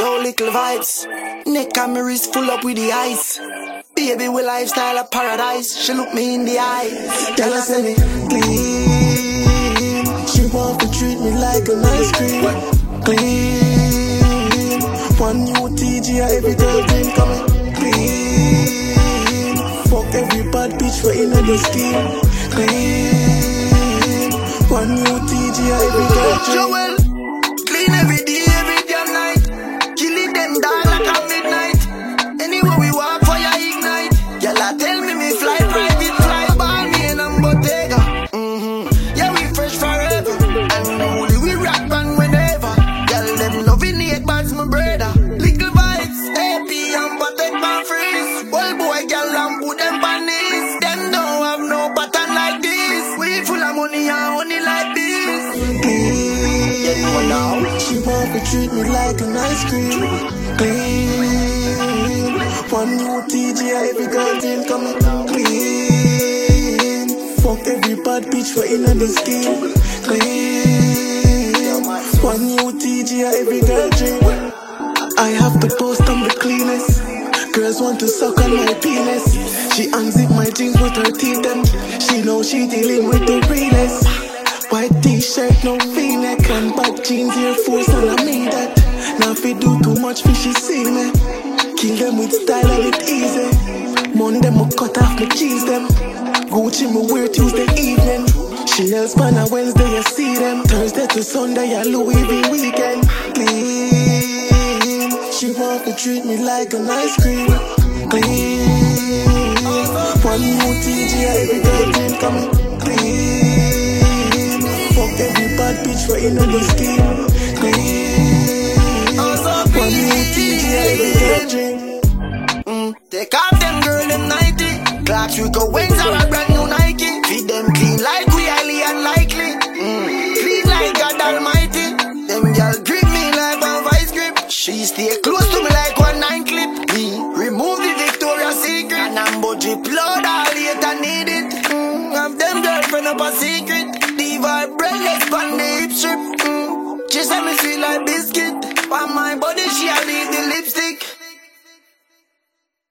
Yo, little vibes. Neck camera is full up with the ice. Baby, we lifestyle of paradise. She look me in the eyes. Tell her say me clean. She want to treat me like an ice cream. Clean. One new TG, every girl dream coming. Clean. Fuck every bad bitch for in the scheme. Clean. One new TG, every girl dream. Clean every day and night. Kill it them dark like a midnight. Anywhere we walk for ya ignite. Y'all tell me fly private, fly by me and I'm Bottega. Yeah, we fresh forever. And only we rock band whenever. Y'all them loving it, bad's my brother. Little vibes, AP and Bottega and freeze. Well boy, y'all and put them on knees. Them don't have no pattern like this. We full of money and honey like this. She want to treat me like an ice cream. Clean. One new TG, every girl dream coming. Clean. Fuck every bad bitch for in the scheme. Clean. One new TG, every girl dream. I have the post, I'm the cleanest. Girls want to suck on my penis. She unzip my jeans with her teeth and she know she dealing with the realest. White t-shirt, no v-neck and bad jeans, Air Force, and I mean that. Now if you do too much, fishy see me. Kill them with style and it easy. Money them I cut off me cheese them. Gucci me wear Tuesday evening. Chanel span on Wednesday you see them. Thursday to Sunday a Louis V weekend. Clean. She want to treat me like an ice cream. Clean. One new TG, every girl dream coming. Clean. Fuck every bad bitch for in the scheme. Clean. One new TG, every girl dream. Take off them girl, them 90. Clocks we go wings are a brand new Nike. Feed them clean like we highly unlikely. Clean like God Almighty. Them girl grip me like a vice grip. She stay close to me like 19 clip. Me remove the Victoria's Secret. And I'm budget blood all later need it. Have them girlfriend up a secret. Diva breadless on the hip strip. She said me feel like biscuit. On my body she a leave the lipstick.